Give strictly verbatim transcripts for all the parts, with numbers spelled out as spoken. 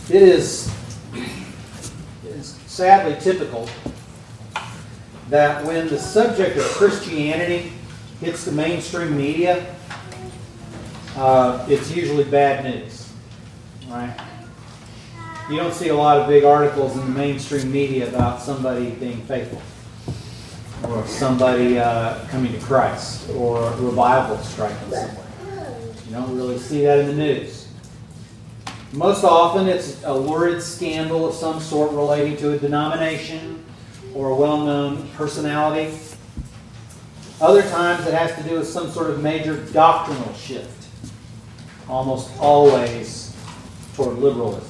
It is, it is sadly typical that when the subject of Christianity hits the mainstream media, uh, it's usually bad news, right? You don't see a lot of big articles in the mainstream media about somebody being faithful, or somebody uh, coming to Christ, or revival striking somewhere. You don't really see that in the news. Most often it's a lurid scandal of some sort relating to a denomination or a well-known personality. Other times it has to do with some sort of major doctrinal shift, almost always toward liberalism.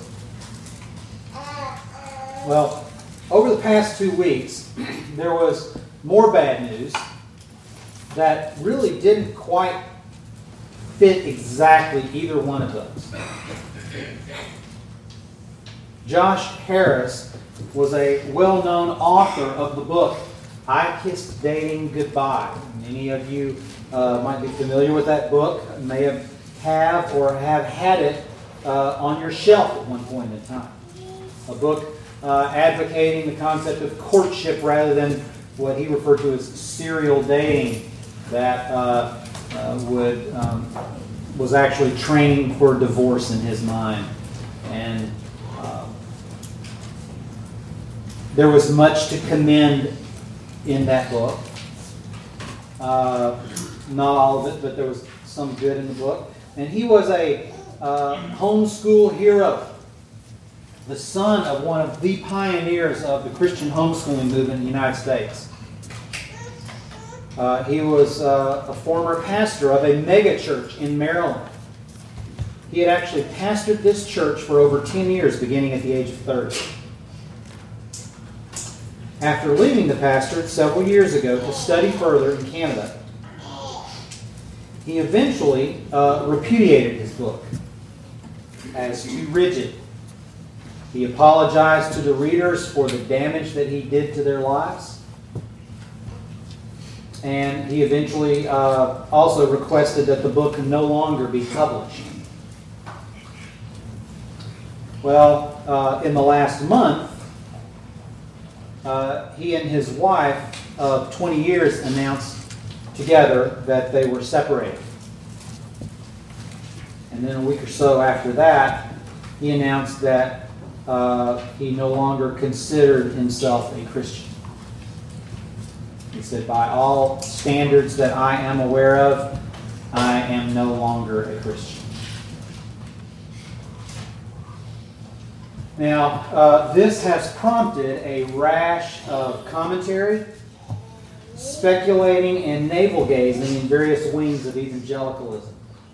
Well, over the past two weeks, there was more bad news that really didn't quite fit exactly either one of those. Josh Harris was a well-known author of the book, I Kissed Dating Goodbye. Many of you uh, might be familiar with that book, may have, have or have had it uh, on your shelf at one point in time. A book uh, advocating the concept of courtship rather than what he referred to as serial dating that uh, uh, would um, was actually training for divorce in his mind. And uh, there was much to commend in that book. Uh, not all of it, but there was some good in the book. And he was a uh, homeschool hero, the son of one of the pioneers of the Christian homeschooling movement in the United States. Uh, he was uh, a former pastor of a mega church in Maryland. He had actually pastored this church for over ten years, beginning at the age of thirty. After leaving the pastorate several years ago to study further in Canada, he eventually uh, repudiated his book as too rigid. He apologized to the readers for the damage that he did to their lives. And he eventually uh, also requested that the book no longer be published. Well, uh, in the last month, uh, he and his wife of twenty years announced together that they were separated. And then a week or so after that, he announced that uh, he no longer considered himself a Christian. He said, by all standards that I am aware of, I am no longer a Christian. Now, uh, this has prompted a rash of commentary, speculating, and navel-gazing in various wings of evangelicalism.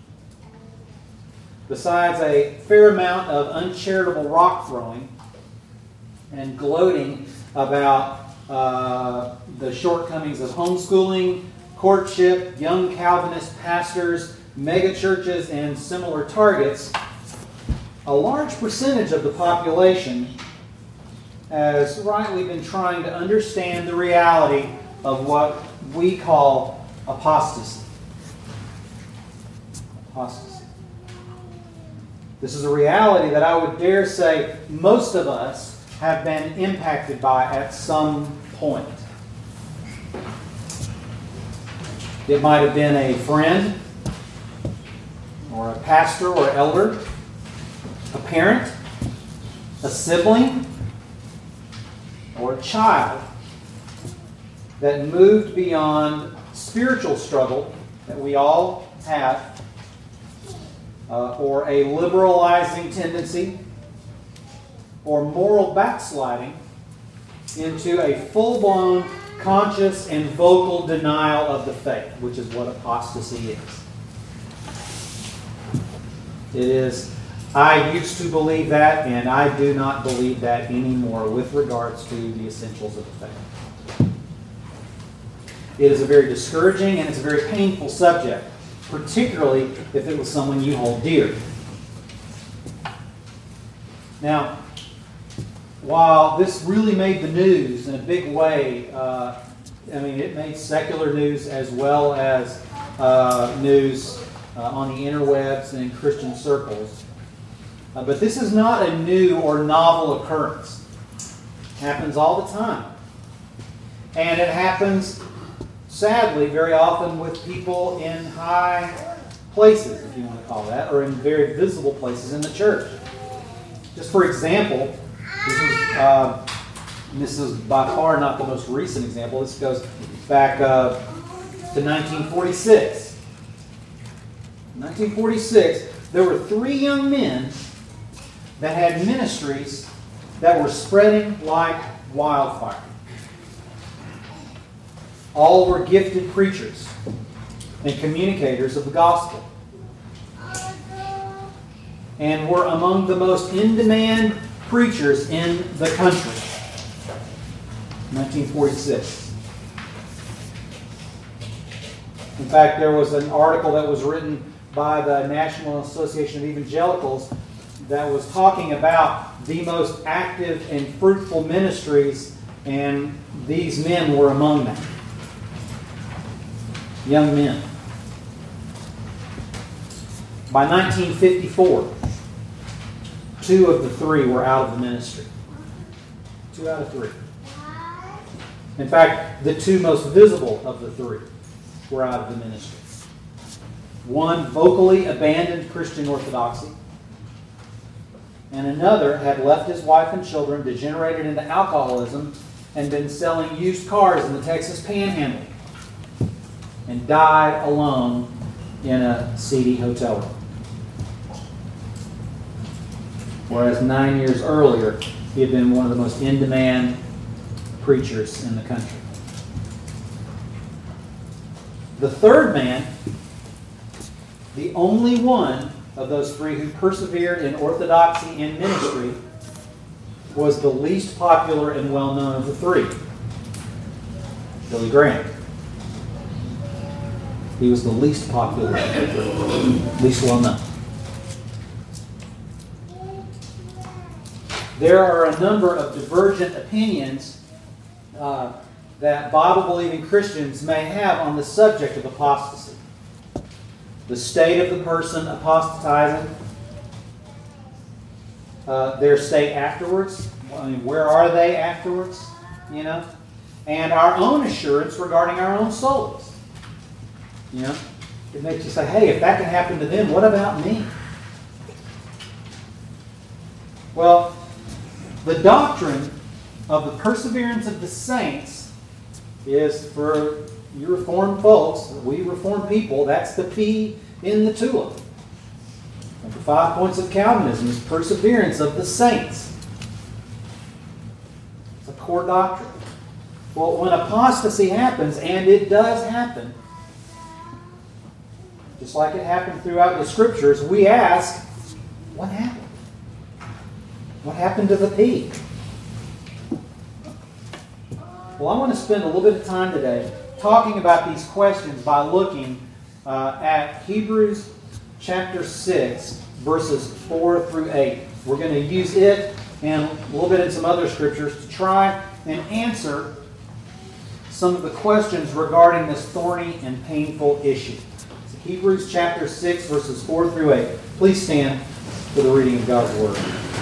Besides a fair amount of uncharitable rock-throwing and gloating about uh, the shortcomings of homeschooling, courtship, young Calvinist pastors, megachurches, and similar targets, a large percentage of the population has rightly been trying to understand the reality of what we call apostasy. Apostasy. This is a reality that I would dare say most of us have been impacted by at some point. It might have been a friend, or a pastor or elder, a parent, a sibling, or a child that moved beyond spiritual struggle that we all have, uh, or a liberalizing tendency, or moral backsliding into a full-blown conscious and vocal denial of the faith, which is what apostasy is. It is, I used to believe that, and I do not believe that anymore with regards to the essentials of the faith. It is a very discouraging and it's a very painful subject, particularly if it was someone you hold dear. Now, while this really made the news in a big way, uh, I mean, it made secular news as well as uh, news uh, on the interwebs and in Christian circles. Uh, but this is not a new or novel occurrence. It happens all the time. And it happens, sadly, very often with people in high places, if you want to call that, or in very visible places in the church. Just for example, this is, uh, this is by far not the most recent example. This goes back uh, to nineteen forty-six. nineteen forty-six, there were three young men that had ministries that were spreading like wildfire. All were gifted preachers and communicators of the gospel, and were among the most in-demand preachers in the country. nineteen forty-six. In fact, there was an article that was written by the National Association of Evangelicals that was talking about the most active and fruitful ministries, and these men were among them. Young men. By nineteen fifty-four, two of the three were out of the ministry. Two out of three. In fact, the two most visible of the three were out of the ministry. One vocally abandoned Christian orthodoxy, and another had left his wife and children, degenerated into alcoholism, and been selling used cars in the Texas Panhandle, and died alone in a seedy hotel room. Whereas nine years earlier, he had been one of the most in-demand preachers in the country. The third man, the only one of those three who persevered in orthodoxy and ministry, was the least popular and well-known of the three. Billy Graham. He was the least popular, least well-known. There are a number of divergent opinions uh, that Bible-believing Christians may have on the subject of apostasy. The state of the person apostatizing, uh, their state afterwards. I mean, where are they afterwards? You know, and our own assurance regarding our own souls. You know, it makes you say, "Hey, if that can happen to them, what about me?" Well, the doctrine of the perseverance of the saints is, for you Reformed folks, we Reformed people, that's the P in the tulip. And the five points of Calvinism is perseverance of the saints. It's a core doctrine. Well, when apostasy happens, and it does happen, just like it happened throughout the Scriptures, we ask, what happened? What happened to the P? Well, I want to spend a little bit of time today talking about these questions by looking uh, at Hebrews chapter six, verses four through eight. We're going to use it and a little bit in some other scriptures to try and answer some of the questions regarding this thorny and painful issue. So Hebrews chapter six, verses four through eight. Please stand for the reading of God's Word.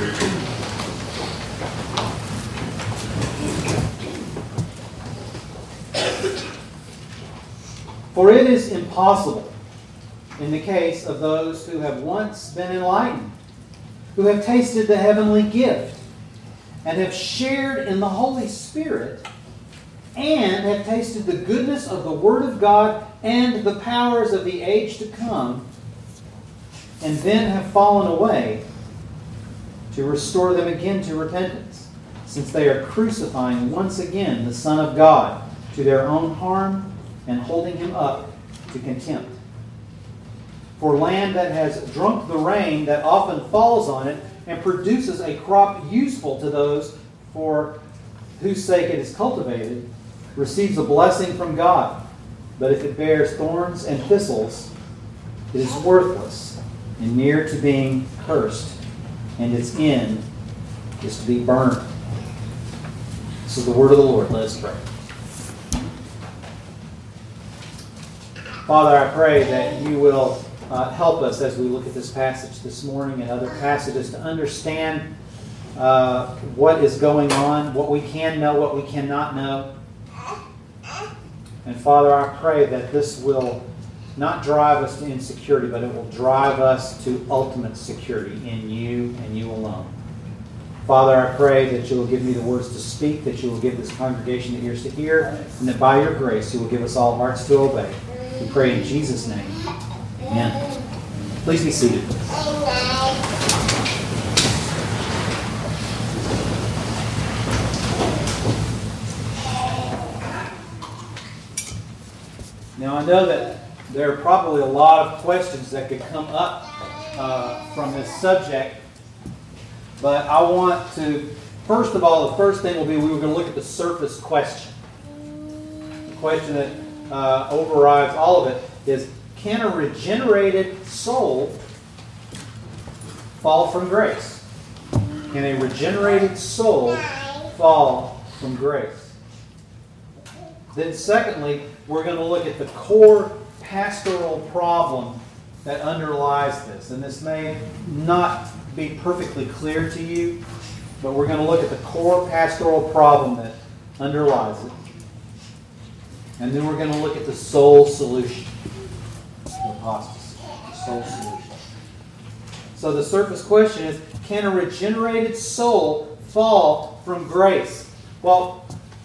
For it is impossible, in the case of those who have once been enlightened, who have tasted the heavenly gift, and have shared in the Holy Spirit, and have tasted the goodness of the Word of God and the powers of the age to come, and then have fallen away, to restore them again to repentance, since they are crucifying once again the Son of God to their own harm and holding Him up to contempt. For land that has drunk the rain that often falls on it and produces a crop useful to those for whose sake it is cultivated, receives a blessing from God. But if it bears thorns and thistles, it is worthless and near to being cursed, and its end is to be burned. This is the word of the Lord. Let us pray. Father, I pray that you will uh, help us as we look at this passage this morning and other passages to understand uh, what is going on, what we can know, what we cannot know. And Father, I pray that this will not drive us to insecurity, but it will drive us to ultimate security in you and you alone. Father, I pray that you will give me the words to speak, that you will give this congregation the ears to hear, and that by your grace you will give us all hearts to obey. We pray in Jesus' name. Amen. Please be seated. Now, I know that there are probably a lot of questions that could come up uh, from this subject, but I want to, first of all, the first thing will be we were going to look at the surface question. The question that uh, overrides all of it is, can a regenerated soul fall from grace? Can a regenerated soul fall from grace? Then secondly, we're going to look at the core pastoral problem that underlies this. And this may not be perfectly clear to you, but we're going to look at the core pastoral problem that underlies it. And then we're going to look at the soul solution. The apostasy. The soul solution. So the surface question is, can a regenerated soul fall from grace? Well,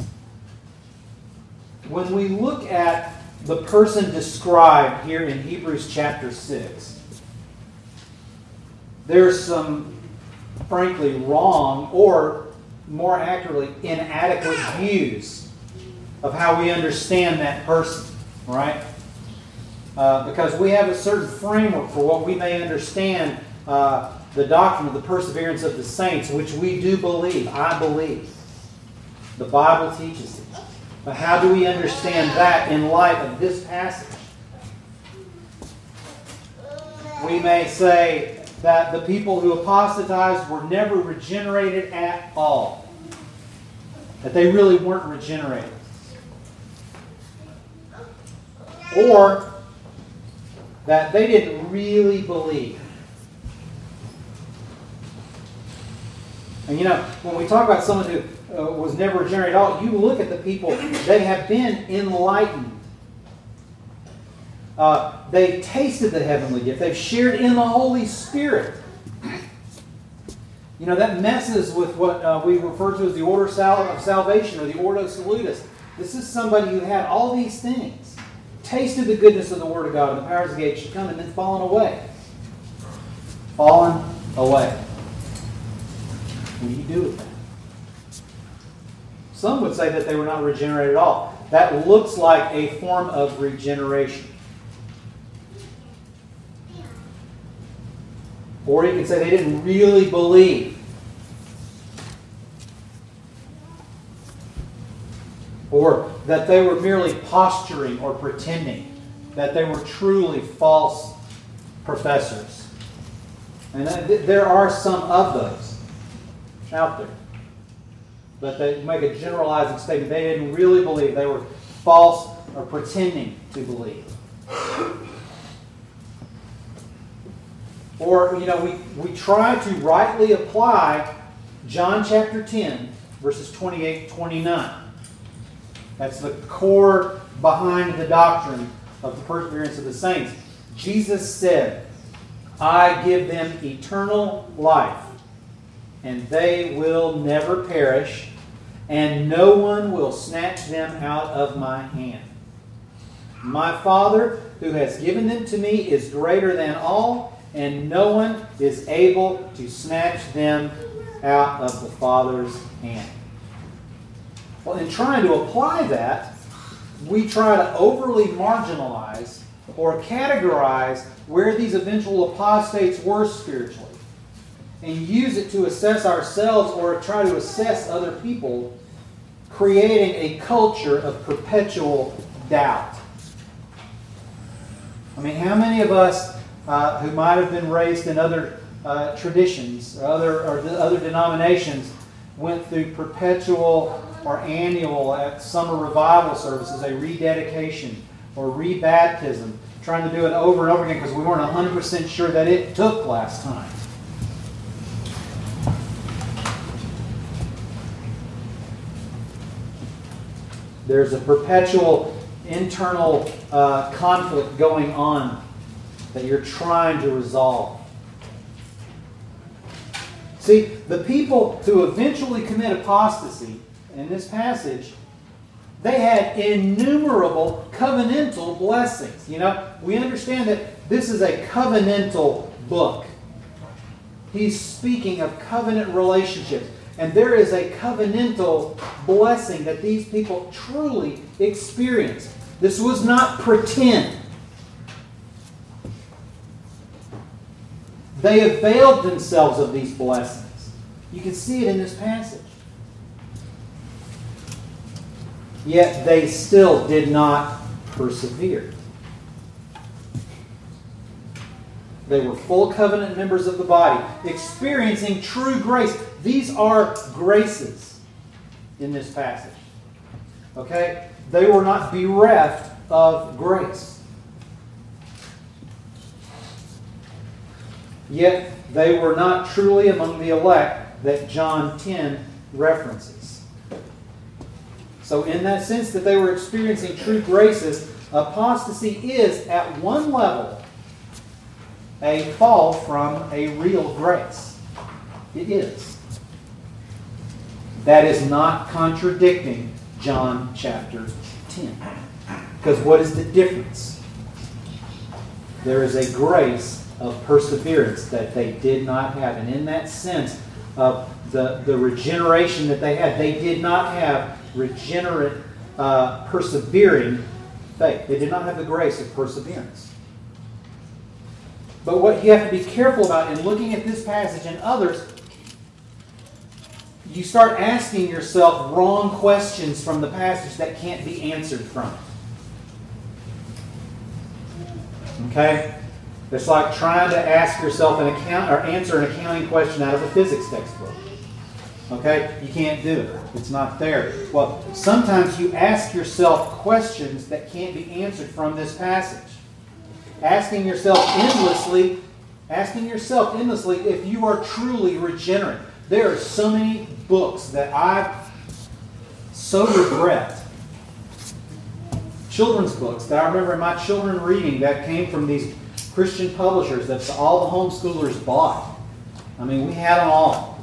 when we look at the person described here in Hebrews chapter six, there's some, frankly, wrong, or more accurately, inadequate views of how we understand that person, right? Uh, because we have a certain framework for what we may understand uh, the doctrine of the perseverance of the saints, which we do believe. I believe. The Bible teaches it. But how do we understand that in light of this passage? We may say that the people who apostatized were never regenerated at all. That they really weren't regenerated. Or that they didn't really believe. And you know, when we talk about someone who uh, was never regenerated at all, you look at the people, they have been enlightened. Uh, they've tasted the heavenly gift. They've shared in the Holy Spirit. You know, that messes with what uh, we refer to as the order of salvation, or the Ordo Salutis. This is somebody who had all these things, tasted the goodness of the Word of God and the powers of the age should come, and then fallen away. Fallen away. What do you do with that? Some would say that they were not regenerated at all. That looks like a form of regeneration. Or you can say they didn't really believe. Or that they were merely posturing or pretending. That they were truly false professors. And there are some of those out there. But they make a generalizing statement. They didn't really believe. They were false or pretending to believe. Or, you know, we, we try to rightly apply John chapter ten, verses twenty-eight to twenty-nine. That's the core behind the doctrine of the perseverance of the saints. Jesus said, I give them eternal life, and they will never perish, and no one will snatch them out of my hand. My Father, who has given them to me, is greater than all, and no one is able to snatch them out of the Father's hand. Well, in trying to apply that, we try to overly marginalize or categorize where these eventual apostates were spiritually, and use it to assess ourselves or try to assess other people, creating a culture of perpetual doubt. I mean, how many of us uh, who might have been raised in other uh, traditions or other, or other denominations went through perpetual or annual at summer revival services, a rededication or rebaptism, trying to do it over and over again because we weren't one hundred percent sure that it took last time. There's a perpetual internal uh, conflict going on that you're trying to resolve. See, the people who eventually commit apostasy in this passage, they had innumerable covenantal blessings. You know, we understand that this is a covenantal book. He's speaking of covenant relationships. And there is a covenantal blessing that these people truly experienced. This was not pretend. They availed themselves of these blessings. You can see it in this passage. Yet they still did not persevere. They were full covenant members of the body, experiencing true grace. These are graces in this passage. Okay? They were not bereft of grace. Yet they were not truly among the elect that John ten references. So in that sense that they were experiencing true graces, apostasy is at one level a fall from a real grace. It is. That is not contradicting John chapter ten. Because what is the difference? There is a grace of perseverance that they did not have. And in that sense of the, the regeneration that they had, they did not have regenerate, uh, persevering faith. They did not have the grace of perseverance. But what you have to be careful about in looking at this passage and others, you start asking yourself wrong questions from the passage that can't be answered from it. Okay? It's like trying to ask yourself an account or answer an accounting question out of a physics textbook. Okay? You can't do it. It's not there. Well, sometimes you ask yourself questions that can't be answered from this passage. Asking yourself endlessly, asking yourself endlessly if you are truly regenerate. There are so many books that I so regret. Children's books that I remember my children reading that came from these Christian publishers that all the homeschoolers bought. I mean, we had them all.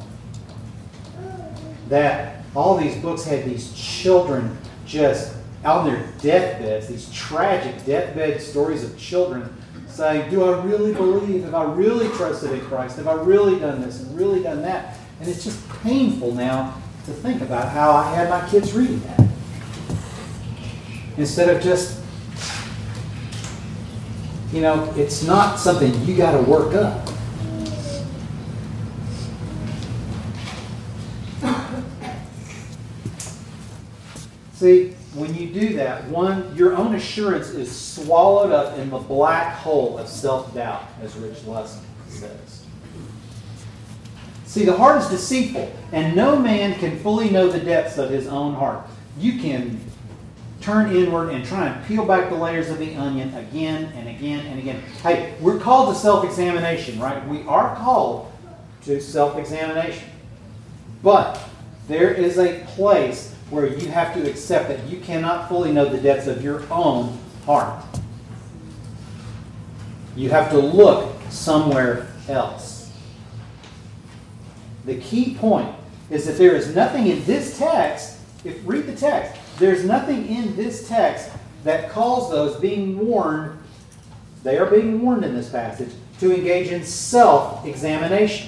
That all these books had these children just on their deathbeds, these tragic deathbed stories of children saying, do I really believe? Have I really trusted in Christ? Have I really done this and really done that? And it's just painful now to think about how I had my kids reading that. Instead of just, you know, it's not something you got to work up. See, when you do that, one, your own assurance is swallowed up in the black hole of self-doubt, as Rich Lesson says. See, the heart is deceitful, and no man can fully know the depths of his own heart. You can turn inward and try and peel back the layers of the onion again and again and again. Hey, we're called to self-examination, right? We are called to self-examination. But there is a place where you have to accept that you cannot fully know the depths of your own heart. You have to look somewhere else. The key point is that there is nothing in this text, if read the text, there's nothing in this text that calls those being warned, they are being warned in this passage, to engage in self-examination.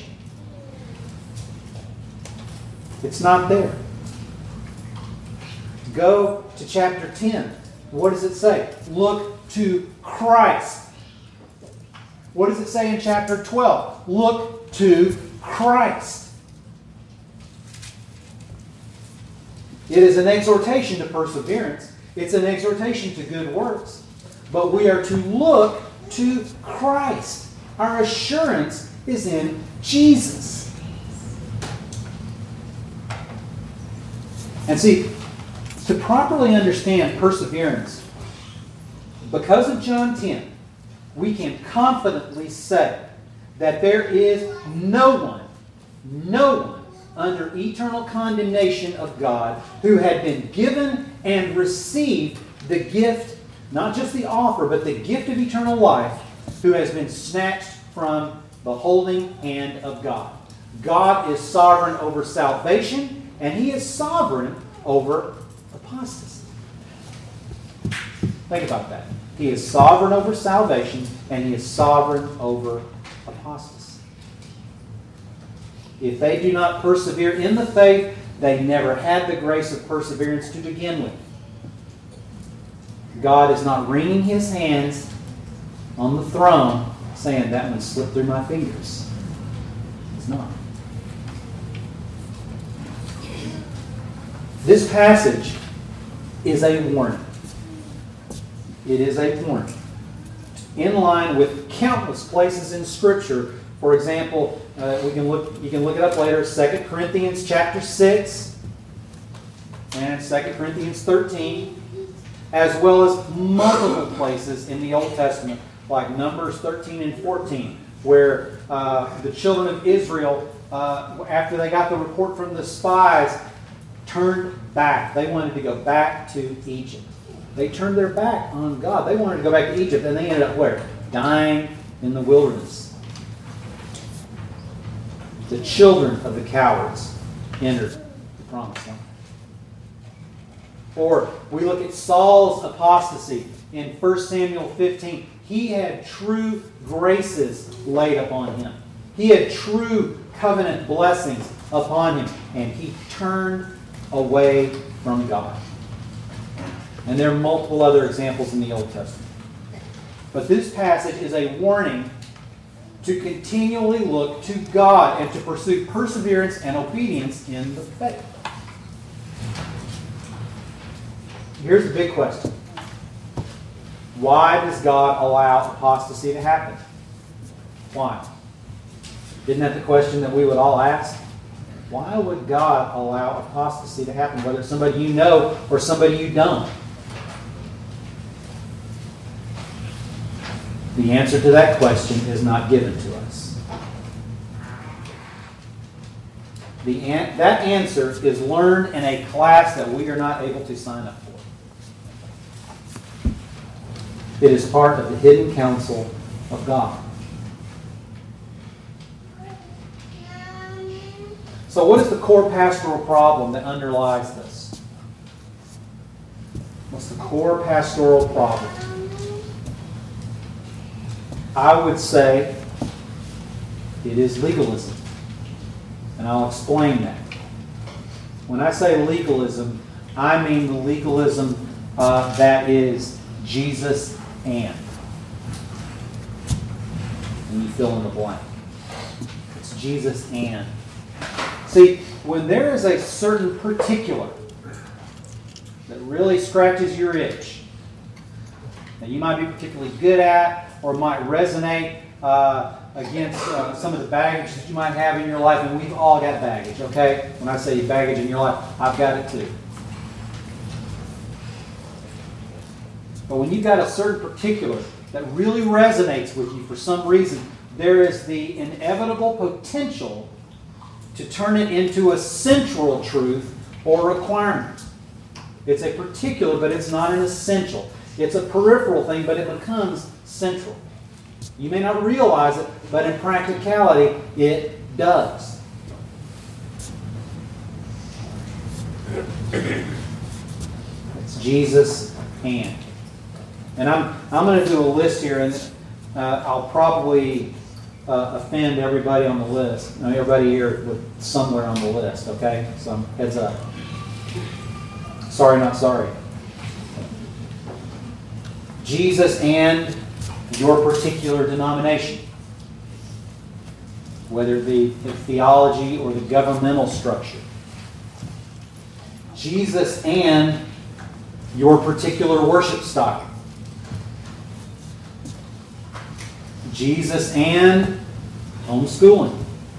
It's not there. Go to chapter ten. What does it say? Look to Christ. What does it say in chapter twelve? Look to Christ. It is an exhortation to perseverance. It's an exhortation to good works. But we are to look to Christ. Our assurance is in Jesus. And see, to properly understand perseverance, because of John ten, we can confidently say that there is no one, no one under eternal condemnation of God who had been given and received the gift, not just the offer, but the gift of eternal life, who has been snatched from the holding hand of God. God is sovereign over salvation, and He is sovereign over apostasy. Think about that. He is sovereign over salvation, and He is sovereign over apostasy. If they do not persevere in the faith, they never had the grace of perseverance to begin with. God is not wringing His hands on the throne saying, that one slipped through my fingers. It's not. This passage is a warning. It is a warning. In line with countless places in Scripture. For example, uh, we can look. You can look it up later. Second Corinthians chapter six and Second Corinthians thirteen, as well as multiple places in the Old Testament, like Numbers thirteen and fourteen, where uh, the children of Israel, uh, after they got the report from the spies, turned back. They wanted to go back to Egypt. They turned their back on God. They wanted to go back to Egypt, and they ended up where? Dying in the wilderness. The children of the cowards entered the promised land. Or we look at Saul's apostasy in First Samuel fifteen. He had true graces laid upon him. He had true covenant blessings upon him, and he turned away from God. And there are multiple other examples in the Old Testament. But this passage is a warning to continually look to God and to pursue perseverance and obedience in the faith. Here's the big question. Why does God allow apostasy to happen? Why? Isn't that the question that we would all ask? Why would God allow apostasy to happen, whether it's somebody you know or somebody you don't? The answer to that question is not given to us. The an- that answer is learned in a class that we are not able to sign up for. It is part of the hidden counsel of God. So what is the core pastoral problem that underlies this? What's the core pastoral problem? I would say it is legalism. And I'll explain that. When I say legalism, I mean the legalism uh, that is Jesus and. And you fill in the blank. It's Jesus and. See, when there is a certain particular that really scratches your itch, that you might be particularly good at, or might resonate uh, against uh, some of the baggage that you might have in your life, and we've all got baggage, okay? When I say baggage in your life, I've got it too. But when you've got a certain particular that really resonates with you for some reason, there is the inevitable potential to turn it into a central truth or requirement. It's a particular, but it's not an essential. It's a peripheral thing, but it becomes central. You may not realize it, but in practicality, it does. It's Jesus and. And I'm I'm going to do a list here, and uh, I'll probably uh, offend everybody on the list. Now, everybody here with somewhere on the list, okay? So heads up. Sorry, not sorry. Jesus and your particular denomination, whether it be the theology or the governmental structure. Jesus and your particular worship style. Jesus and homeschooling.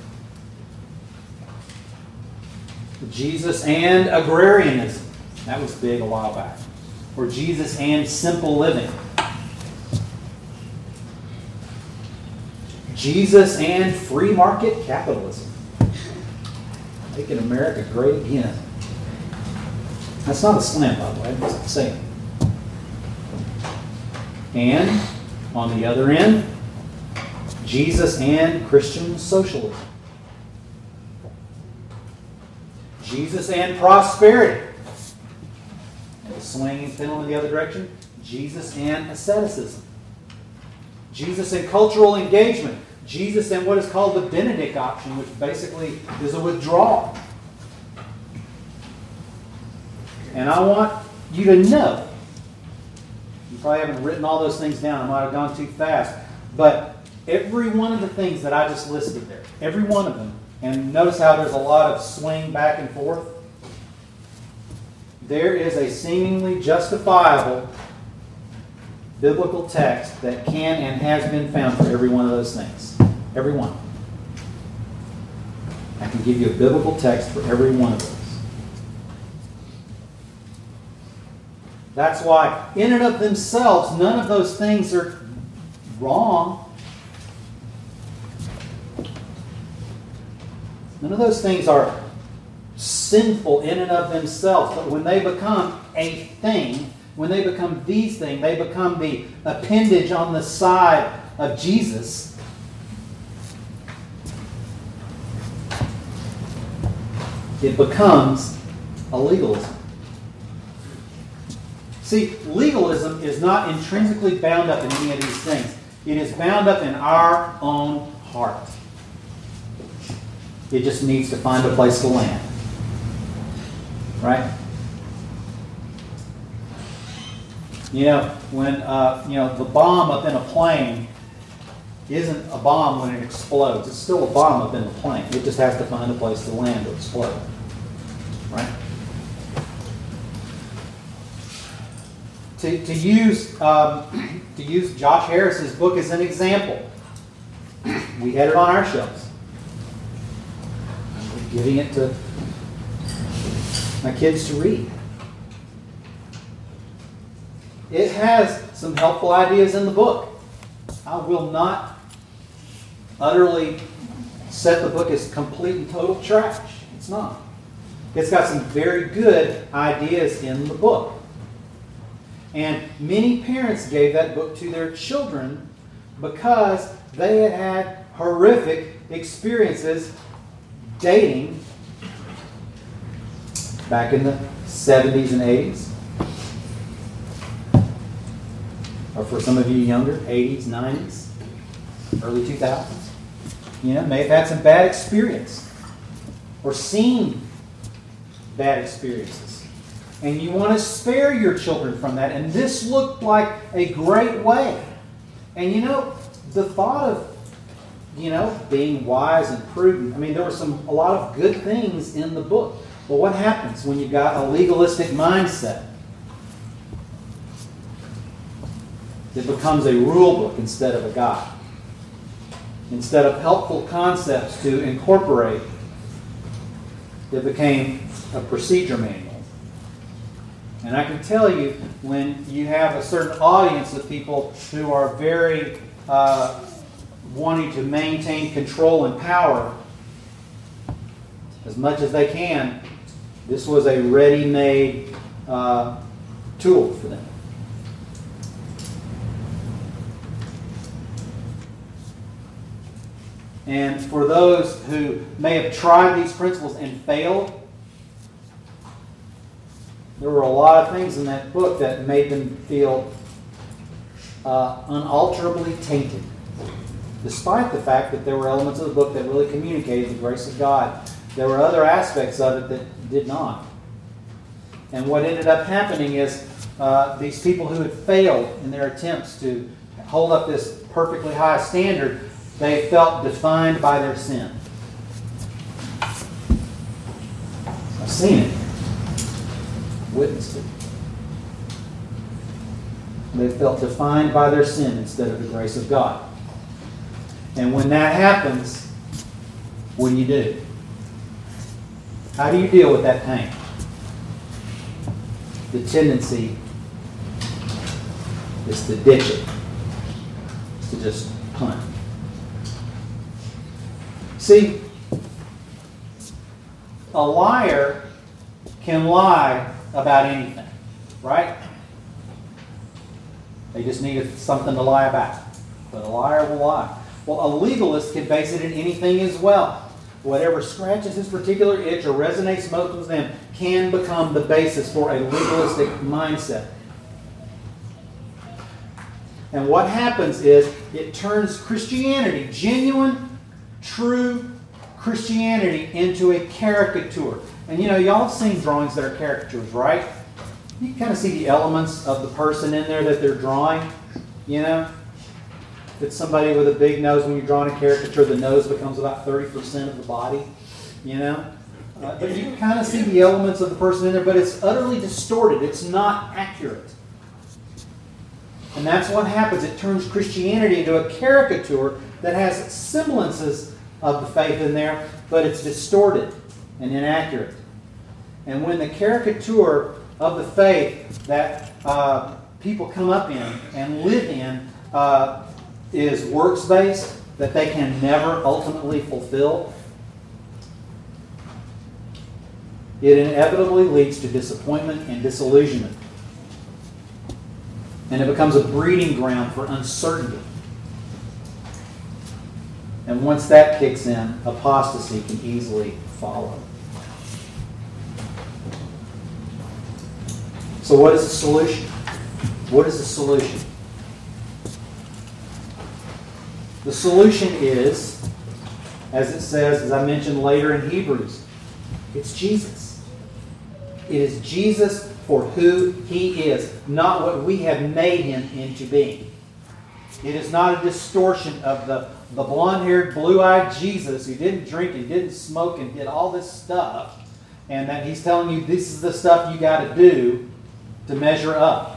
Jesus and agrarianism. That was big a while back. Or Jesus and simple living. Jesus and free market capitalism. Making America great again. That's not a slam, by the way. I'm just saying. And on the other end, Jesus and Christian socialism. Jesus and prosperity. And the swinging pendulum in the other direction. Jesus and asceticism. Jesus and cultural engagement. Jesus and what is called the Benedict option, which basically is a withdrawal. And I want you to know, you probably haven't written all those things down, I might have gone too fast, but every one of the things that I just listed there, every one of them, and notice how there's a lot of swing back and forth, there is a seemingly justifiable biblical text that can and has been found for every one of those things. Every one. I can give you a biblical text for every one of those. That's why, in and of themselves, none of those things are wrong. None of those things are sinful in and of themselves. But when they become a thing, when they become these things, they become the appendage on the side of Jesus. It becomes a legalism. See, legalism is not intrinsically bound up in any of these things. It is bound up in our own heart. It just needs to find a place to land. Right? You know, when uh, you know the bomb up in a plane isn't a bomb when it explodes. It's still a bomb up in the plane. It just has to find a place to land to explode. Right? To, to use um, to use Josh Harris's book as an example, we had it on our shelves. I'm giving it to my kids to read. It has some helpful ideas in the book. I will not utterly set the book as complete and total trash. It's not. It's got some very good ideas in the book. And many parents gave that book to their children because they had had horrific experiences dating back in the seventies and eighties. Or for some of you younger, eighties, nineties, early two thousands. You know, may have had some bad experience or seen bad experiences. And you want to spare your children from that. And this looked like a great way. And you know, the thought of, you know, being wise and prudent, I mean, there were some a lot of good things in the book. But what happens when you've got a legalistic mindset? It becomes a rule book instead of a guide. Instead of helpful concepts to incorporate, it became a procedure manual. And I can tell you, when you have a certain audience of people who are very uh, wanting to maintain control and power as much as they can, this was a ready-made uh, tool for them. And for those who may have tried these principles and failed, there were a lot of things in that book that made them feel uh, unalterably tainted, despite the fact that there were elements of the book that really communicated the grace of God. There were other aspects of it that did not. And what ended up happening is uh, these people who had failed in their attempts to hold up this perfectly high standard, they felt defined by their sin. I've seen it. Witnessed it. They felt defined by their sin instead of the grace of God. And when that happens, what do you do? How do you deal with that pain? The tendency is to ditch it. It's to just punt. See, a liar can lie about anything, right? They just need something to lie about. But a liar will lie. Well, a legalist can base it in anything as well. Whatever scratches his particular itch or resonates most with them can become the basis for a legalistic mindset. And what happens is it turns Christianity, genuine, true Christianity, into a caricature. And you know, y'all have seen drawings that are caricatures, right? You can kind of see the elements of the person in there that they're drawing, you know? If it's somebody with a big nose, when you're drawing a caricature, the nose becomes about thirty percent of the body, you know? Uh, but you can kind of see the elements of the person in there, but it's utterly distorted. It's not accurate. And that's what happens. It turns Christianity into a caricature that has semblances of the faith in there, but it's distorted and inaccurate. And when the caricature of the faith that uh, people come up in and live in uh, is works-based, that they can never ultimately fulfill, it inevitably leads to disappointment and disillusionment. And it becomes a breeding ground for uncertainty. And once that kicks in, apostasy can easily follow. So what is the solution? What is the solution? The solution is, as it says, as I mentioned later in Hebrews, it's Jesus. It is Jesus for who He is, not what we have made Him into being. It is not a distortion of the, the blonde-haired, blue-eyed Jesus who didn't drink and didn't smoke and did all this stuff, and that He's telling you this is the stuff you got to do to measure up.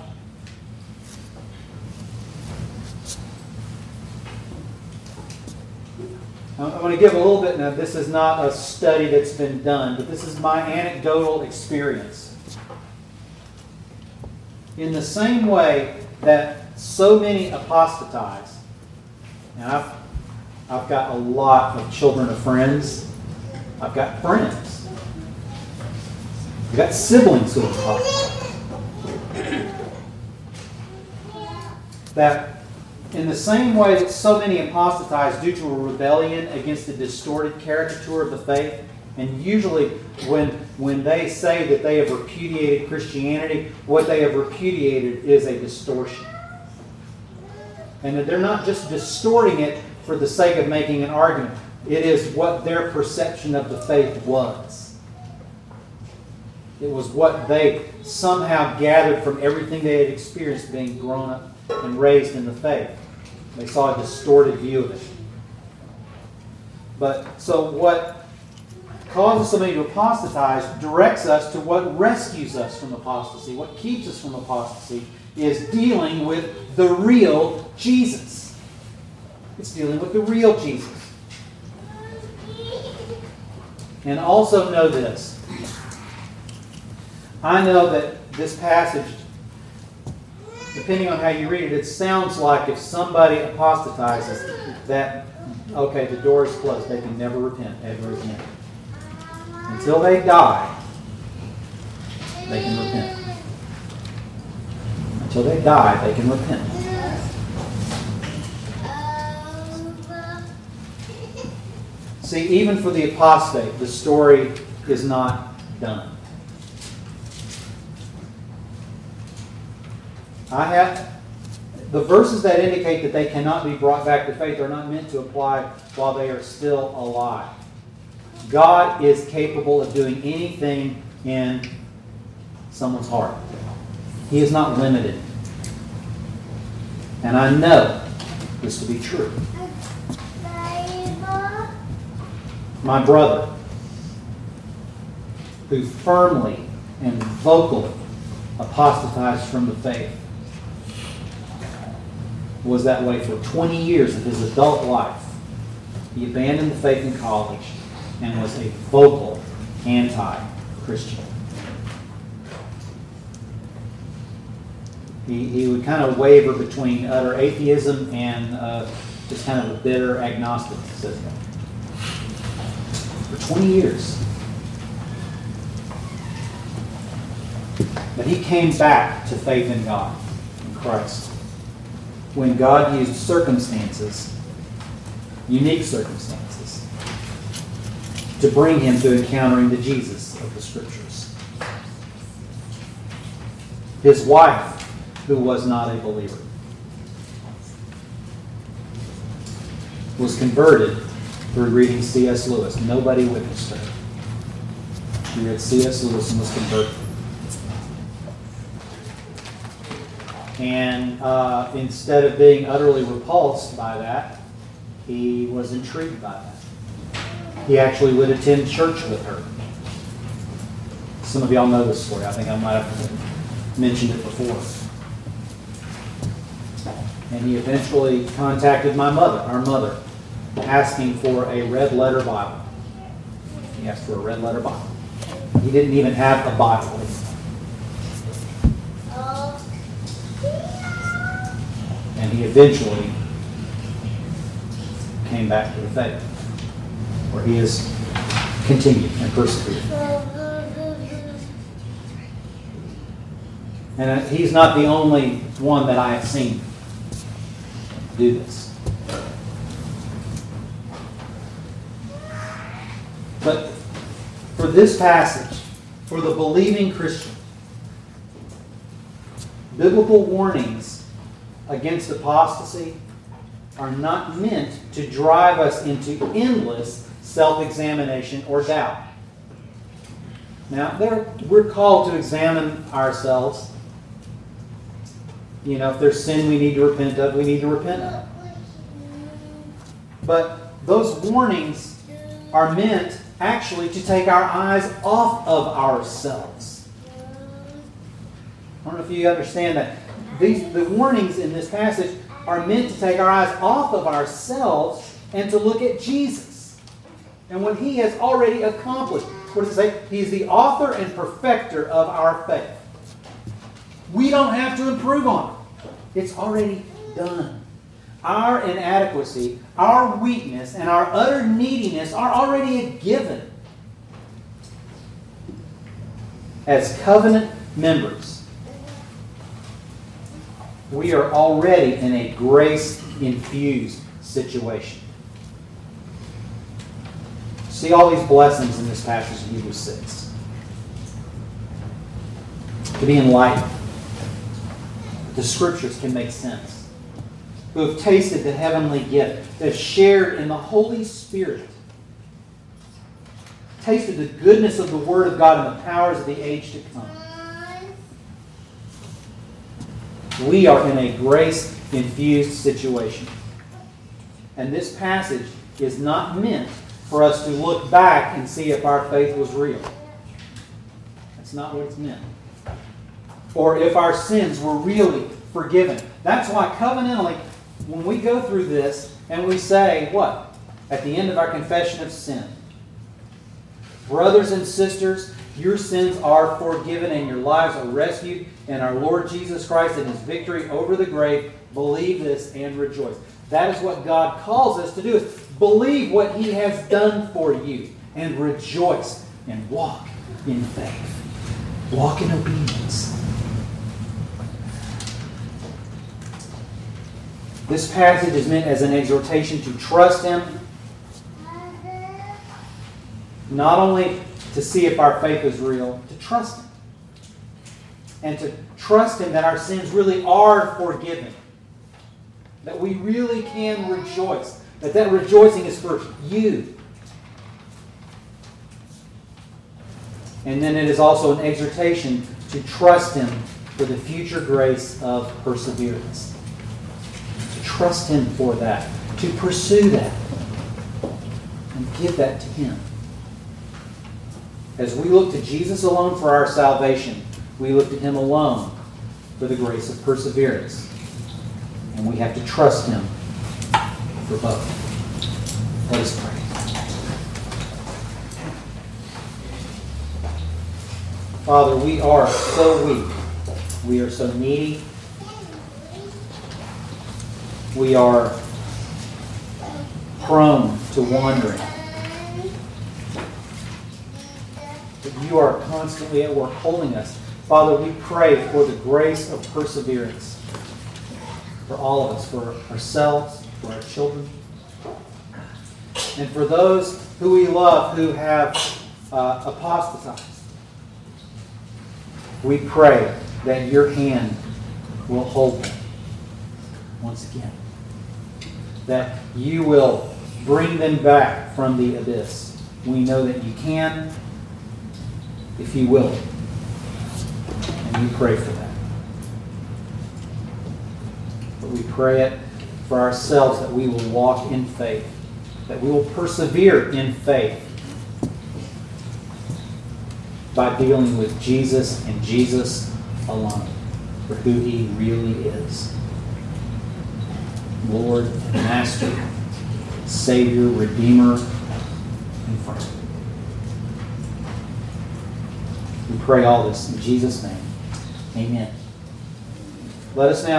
I'm going to give a little bit now. This is not a study that's been done, but this is my anecdotal experience. In the same way that so many apostatize, and I've, I've got a lot of children of friends. I've got friends. I've got siblings who apostatize. That in the same way that so many apostatize due to a rebellion against the distorted caricature of the faith, and usually when, when they say that they have repudiated Christianity, what they have repudiated is a distortion. And that they're not just distorting it for the sake of making an argument. It is what their perception of the faith was. It was what they somehow gathered from everything they had experienced being grown up and raised in the faith. They saw a distorted view of it. But so what causes somebody to apostatize directs us to what rescues us from apostasy. What keeps us from apostasy is dealing with the real Jesus. It's dealing with the real Jesus. And also know this. I know that this passage, depending on how you read it, it sounds like if somebody apostatizes that, okay, the door is closed. They can never repent ever again. Until they die, they can repent. Until they die, they can repent. See, even for the apostate, the story is not done. I have the verses that indicate that they cannot be brought back to faith are not meant to apply while they are still alive. God is capable of doing anything in someone's heart. He is not limited. And I know this to be true. My brother, who firmly and vocally apostatized from the faith, was that way for twenty years of his adult life. He abandoned the faith in college and was a vocal anti-Christian. He, he would kind of waver between utter atheism and uh, just kind of a bitter agnosticism. for twenty years. But he came back to faith in God, in Christ, when God used circumstances, unique circumstances, to bring him to encountering the Jesus of the Scriptures. His wife, who was not a believer, was converted through reading C S Lewis. Nobody witnessed her. She read C S Lewis and was converted. And uh, instead of being utterly repulsed by that, he was intrigued by that. He actually would attend church with her. Some of y'all know this story. I think I might have mentioned it before. And he eventually contacted my mother, our mother, asking for a red letter Bible. He asked for a red letter Bible. He didn't even have a Bible. And he eventually came back to the faith, where he has continued and persevered. And he's not the only one that I have seen do this. But for this passage, for the believing Christian, biblical warnings against apostasy are not meant to drive us into endless self-examination or doubt. Now, there, we're called to examine ourselves. You know, if there's sin we need to repent of, we need to repent of. But those warnings are meant actually to take our eyes off of ourselves. I don't know if you understand that. These, the warnings in this passage are meant to take our eyes off of ourselves and to look at Jesus and what He has already accomplished. What does it say? He is the author and perfecter of our faith. We don't have to improve on it. It's already done. Our inadequacy, our weakness, and our utter neediness are already a given. As covenant members, we are already in a grace-infused situation. See all these blessings in this passage in Hebrews six. To be enlightened. The Scriptures can make sense. Who have tasted the heavenly gift. That have shared in the Holy Spirit. Tasted the goodness of the Word of God and the powers of the age to come. We are in a grace-infused situation. And this passage is not meant for us to look back and see if our faith was real. That's not what it's meant. Or if our sins were really forgiven. That's why covenantally, when we go through this and we say, what? At the end of our confession of sin. Brothers and sisters, your sins are forgiven and your lives are rescued in our Lord Jesus Christ and His victory over the grave. Believe this and rejoice. That is what God calls us to do. Is believe what He has done for you and rejoice and walk in faith. Walk in obedience. This passage is meant as an exhortation to trust Him. Not only to see if our faith is real, to trust Him. And to trust Him that our sins really are forgiven. That we really can rejoice. That that rejoicing is for you. And then it is also an exhortation to trust Him for the future grace of perseverance. To trust Him for that. To pursue that. And give that to Him. As we look to Jesus alone for our salvation, we look to Him alone for the grace of perseverance. And we have to trust Him for both. Let us pray. Father, we are so weak. We are so needy. We are prone to wandering. that you are constantly at work holding us. Father, we pray for the grace of perseverance for all of us, for ourselves, for our children, and for those who we love who have uh, apostatized. We pray that your hand will hold them once again. That you will bring them back from the abyss. We know that you can, if you will. And we pray for that. But we pray it for ourselves, that we will walk in faith, that we will persevere in faith by dealing with Jesus and Jesus alone, for who he really is. Lord and Master, Savior, Redeemer, and friend. We pray all this in Jesus' name. Amen. Let us now